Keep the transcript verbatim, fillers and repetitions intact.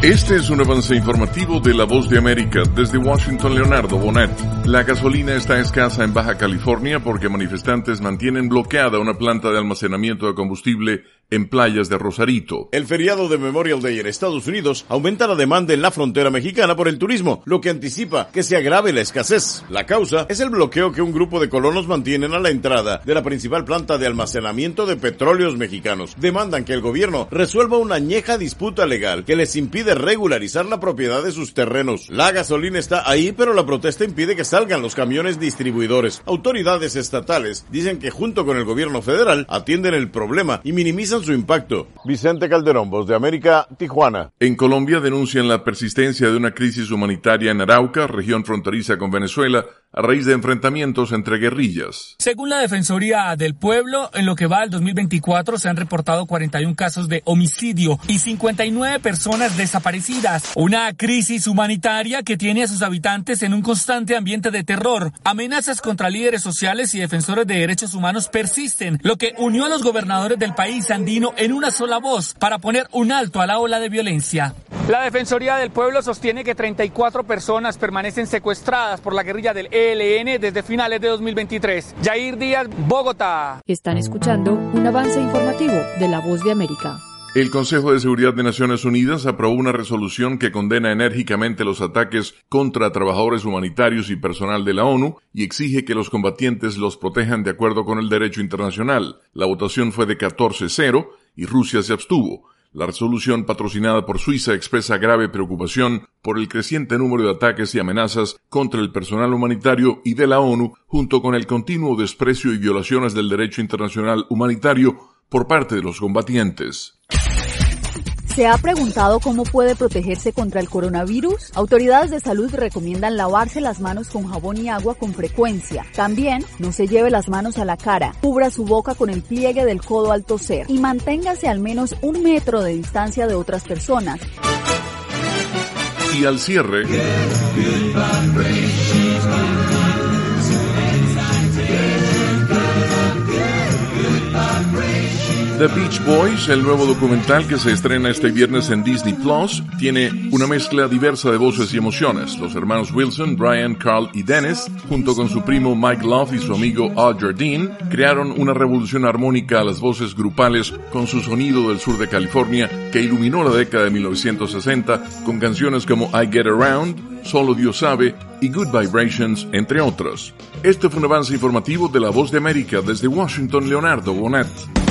Este es un avance informativo de La Voz de América. Desde Washington, Leonardo Bonet. La gasolina está escasa en Baja California porque manifestantes mantienen bloqueada una planta de almacenamiento de combustible en playas de Rosarito. El feriado de Memorial Day en Estados Unidos aumenta la demanda en la frontera mexicana por el turismo, lo que anticipa que se agrave la escasez. La causa es el bloqueo que un grupo de colonos mantienen a la entrada de la principal planta de almacenamiento de petróleos mexicanos. Demandan que el gobierno resuelva una añeja disputa legal que les impide regularizar la propiedad de sus terrenos. La gasolina está ahí, pero la protesta impide que salgan los camiones distribuidores. Autoridades estatales dicen que junto con el gobierno federal atienden el problema y minimizan su impacto. Vicente Calderón, Voz de América, Tijuana. En Colombia denuncian la persistencia de una crisis humanitaria en Arauca, región fronteriza con Venezuela, a raíz de enfrentamientos entre guerrillas. Según la Defensoría del Pueblo, en lo que va al dos mil veinticuatro se han reportado cuarenta y uno casos de homicidio y cincuenta y nueve personas desaparecidas. Una crisis humanitaria que tiene a sus habitantes en un constante ambiente de terror. Amenazas contra líderes sociales y defensores de derechos humanos persisten, lo que unió a los gobernadores del país andino en una sola voz para poner un alto a la ola de violencia. La Defensoría del Pueblo sostiene que treinta y cuatro personas permanecen secuestradas por la guerrilla del E L N desde finales de dos mil veintitrés. Yair Díaz, Bogotá. Están escuchando un avance informativo de La Voz de América. El Consejo de Seguridad de Naciones Unidas aprobó una resolución que condena enérgicamente los ataques contra trabajadores humanitarios y personal de la ONU y exige que los combatientes los protejan de acuerdo con el derecho internacional. La votación fue de catorce a cero y Rusia se abstuvo. La resolución, patrocinada por Suiza, expresa grave preocupación por el creciente número de ataques y amenazas contra el personal humanitario y de la ONU, junto con el continuo desprecio y violaciones del derecho internacional humanitario por parte de los combatientes. ¿Se ha preguntado cómo puede protegerse contra el coronavirus? Autoridades de salud recomiendan lavarse las manos con jabón y agua con frecuencia. También no se lleve las manos a la cara, cubra su boca con el pliegue del codo al toser y manténgase al menos un metro de distancia de otras personas. Y al cierre, The Beach Boys, el nuevo documental que se estrena este viernes en Disney Plus, tiene una mezcla diversa de voces y emociones. Los hermanos Wilson, Brian, Carl y Dennis, junto con su primo Mike Love y su amigo Al Jardine, crearon una revolución armónica a las voces grupales con su sonido del sur de California que iluminó la década de mil novecientos sesenta con canciones como I Get Around, Solo Dios Sabe y Good Vibrations, entre otras. Este fue un avance informativo de La Voz de América desde Washington, Leonardo Bonet.